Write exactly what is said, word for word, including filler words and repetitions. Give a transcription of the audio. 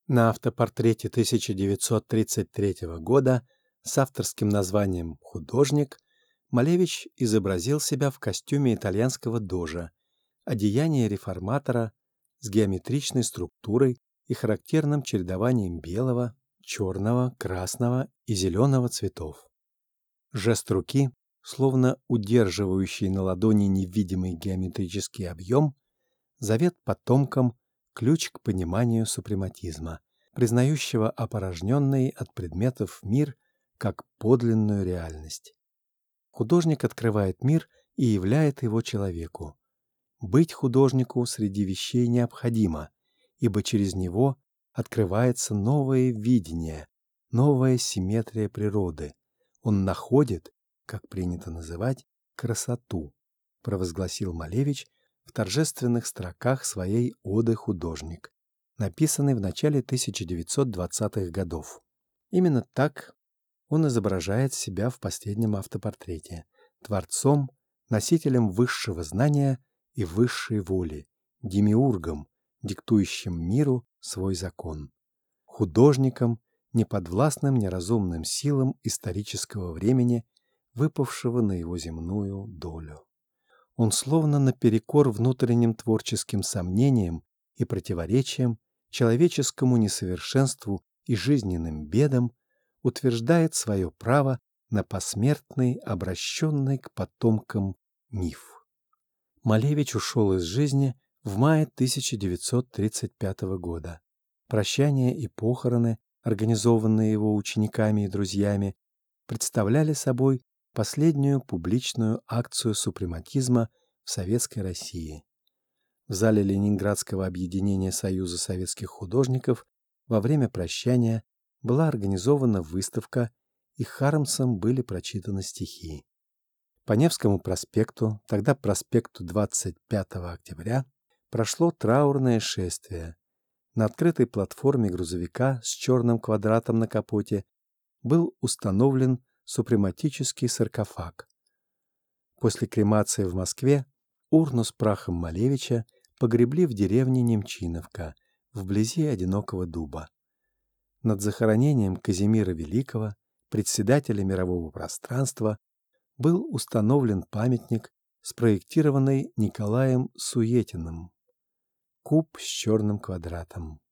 На автопортрете тысяча девятьсот тридцать третьего года с авторским названием «Художник» Малевич изобразил себя в костюме итальянского дожа, одеянии реформатора с геометричной структурой и характерным чередованием белого, черного, красного и зеленого цветов. Жест руки, словно удерживающий на ладони невидимый геометрический объем, завет потомкам, ключ к пониманию супрематизма, признающего опорожненный от предметов мир как подлинную реальность. Художник открывает мир и являет его человеку. Быть художнику среди вещей необходимо, ибо через него открывается новое видение, новая симметрия природы. Он находит, как принято называть, красоту, провозгласил Малевич в торжественных строках своей оды «Художник», написанной в начале тысяча девятьсот двадцатых годов. Именно так он изображает себя в последнем автопортрете, творцом, носителем высшего знания и высшей воли, демиургом, диктующим миру свой закон, художником, неподвластным неразумным силам исторического времени, выпавшего на его земную долю. Он словно наперекор внутренним творческим сомнениям и противоречиям, человеческому несовершенству и жизненным бедам утверждает свое право на посмертный, обращенный к потомкам миф. Малевич ушел из жизни в мае тысяча девятьсот тридцать пятого года. Прощание и похороны, организованные его учениками и друзьями, представляли собой последнюю публичную акцию супрематизма в Советской России. В зале Ленинградского объединения Союза советских художников во время прощания была организована выставка, и Хармсом были прочитаны стихи. По Невскому проспекту, тогда проспекту двадцать пятого октября, прошло траурное шествие. На открытой платформе грузовика с черным квадратом на капоте был установлен супрематический саркофаг. После кремации в Москве урну с прахом Малевича погребли в деревне Немчиновка, вблизи Одинокого дуба. Над захоронением Казимира Великого, председателя мирового пространства, был установлен памятник, спроектированный Николаем Суетиным. Куб с черным квадратом.